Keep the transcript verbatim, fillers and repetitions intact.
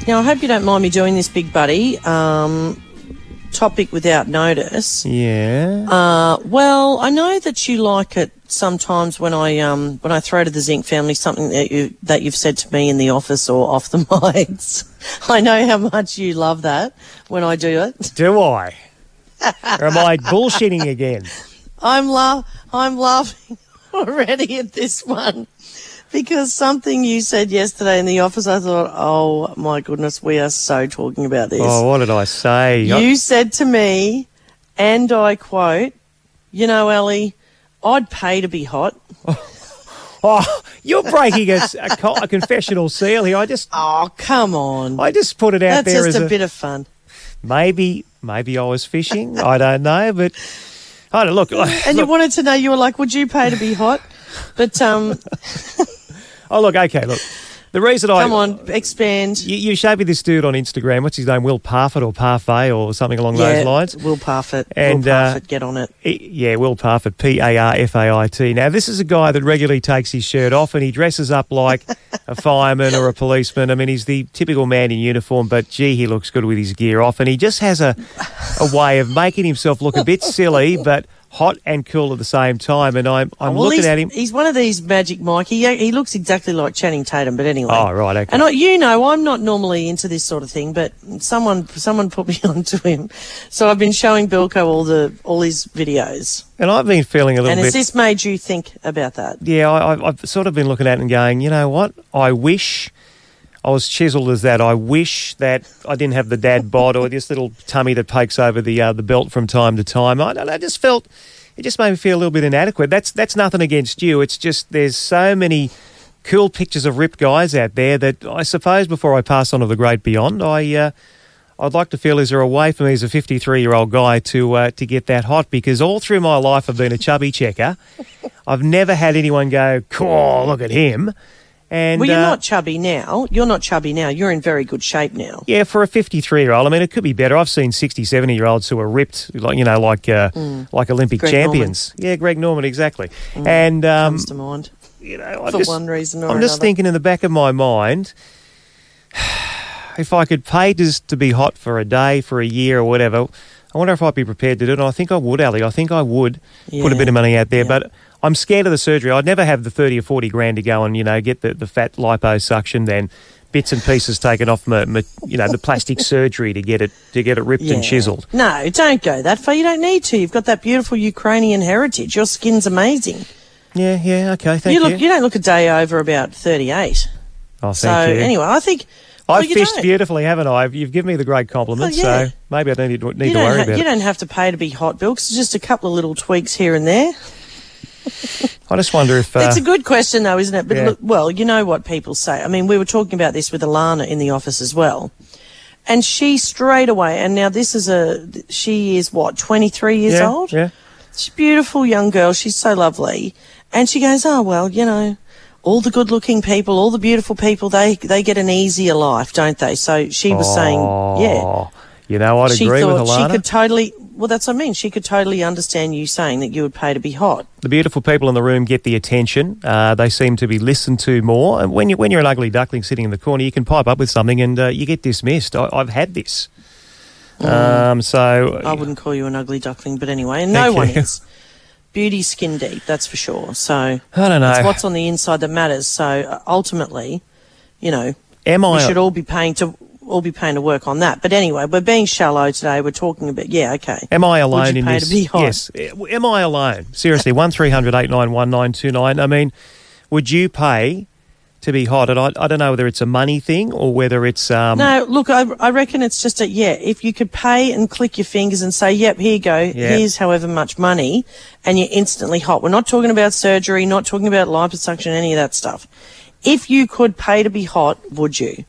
Now, I hope you don't mind me doing this, big buddy. Um, topic without notice. Yeah. Uh, well, I know that you like it sometimes when I um when I throw to the Zinc family something that you that you've said to me in the office or off the mics. I know how much you love that when I do it. Do I? Or am I bullshitting again? I'm la- I'm laughing already at this one. Because something you said yesterday in the office, I thought, oh, my goodness, we are so talking about this. Oh, what did I say? You I- said to me, and I quote, you know, Ellie, I'd pay to be hot. Oh, you're breaking a, a, co- a confessional seal here. I just, Oh, come on. I just put it out That's there just as a, a, bit of fun. maybe, maybe I was fishing. I don't know, but I don't look. And look you wanted to know, you were like, would you pay to be hot? But um, oh, look, okay, look. The reason I come on, expand. You, you showed me this dude on Instagram. What's his name? Will Parfitt or Parfait or something along yeah, those lines. Will Parfitt. And, Will uh, Parfitt, get on it. He- yeah, Will Parfitt, P A R F A I T. Now, this is a guy that regularly takes his shirt off and he dresses up like a fireman or a policeman. I mean, he's the typical man in uniform, but, gee, he looks good with his gear off. And he just has a, a way of making himself look a bit silly, but hot and cool at the same time. And I'm, I'm well, looking he's, at him. He's one of these Magic Mike. He, he looks exactly like Channing Tatum, but anyway. Oh, right, okay. And I, you know, I'm not normally into this sort of thing, but someone someone put me onto him. So I've been showing Bilko all the all his videos. And I've been feeling a little And bit... has this made you think about that? Yeah, I, I've- I've sort of been looking at it and going, you know what? I wish I was chiselled as that. I wish that I didn't have the dad bod or this little tummy that pokes over the uh, the belt from time to time. I don't know, I just felt... It just made me feel a little bit inadequate. That's that's nothing against you. It's just there's so many cool pictures of ripped guys out there that I suppose before I pass on to the great beyond, I uh, I'd like to feel is there a way for me as a fifty-three-year-old guy to uh, to get that hot? Because all through my life I've been a chubby checker. I've never had anyone go, "Cool, look at him." And, Well, you're uh, not chubby now. You're not chubby now. You're in very good shape now. Yeah, for a fifty-three-year-old, I mean, it could be better. I've seen sixty, seventy-year-olds who are ripped, like you know, like uh, like Olympic Greg champions. Yeah, Greg Norman, exactly. And um, Comes to mind. you know, I'm For just, one reason or I'm just another. thinking in the back of my mind, if I could pay just to be hot for a day, for a year, or whatever, I wonder if I'd be prepared to do it. And I think I would, Ali. I think I would put a Yeah. bit of money out there, Yeah. but I'm scared of the surgery. I'd never have the thirty or forty grand to go and, you know, get the, the fat liposuction, then bits and pieces taken off my, my you know, the plastic surgery to get it to get it ripped and Yeah. chiseled. No, don't go that far. You don't need to. You've got that beautiful Ukrainian heritage. Your skin's amazing. Yeah, yeah, okay, thank you you. look. You don't look a day over about thirty-eight. oh, So thank you. anyway, I think I've well, you fished don't. beautifully, haven't I? You've given me the great compliment, Oh, yeah. so maybe I don't need, to- need You to don't, worry ha- about you it. don't have to pay to be hot, Bill. 'Cause just a couple of little tweaks here and there. I just wonder if... Uh, It's a good question, though, isn't it? But yeah. look, well, you know what people say. I mean, we were talking about this with Alana in the office as well, and she straight away. And now this is a. She is what, twenty-three years yeah, old? Yeah. She's a beautiful young girl. She's so lovely, and she goes, "Oh well, you know, all the good-looking people, all the beautiful people, they they get an easier life, don't they?" So she was saying, "Yeah." Oh, you know, I'd She agree with thought Alana. she could totally. Well, that's what I mean. She could totally understand you saying that you would pay to be hot. The beautiful people in the room get the attention. Uh, they seem to be listened to more. And when, you, when you're an ugly duckling sitting in the corner, you can pipe up with something and uh, you get dismissed. I, I've had this. Um, so I wouldn't call you an ugly duckling, but anyway, and no Thank one you. is. Beauty skin deep, that's for sure. So I don't know. it's what's on the inside that matters. So uh, ultimately, you know, Am we I? should all be paying to all be paying to work on that. But anyway, we're being shallow today. We're talking about yeah, okay. Am I Would alone you in pay this? to be hot? Yes. Am I alone? Seriously, one three hundred eight nine one nine two nine. I mean, would you pay to be hot? And I, I don't know whether it's a money thing or whether it's um. No, look, I, I reckon it's just a, yeah, if you could pay and click your fingers and say, yep, here you go, here's however much money, and you're instantly hot. We're not talking about surgery, not talking about liposuction, any of that stuff. If you could pay to be hot, would you?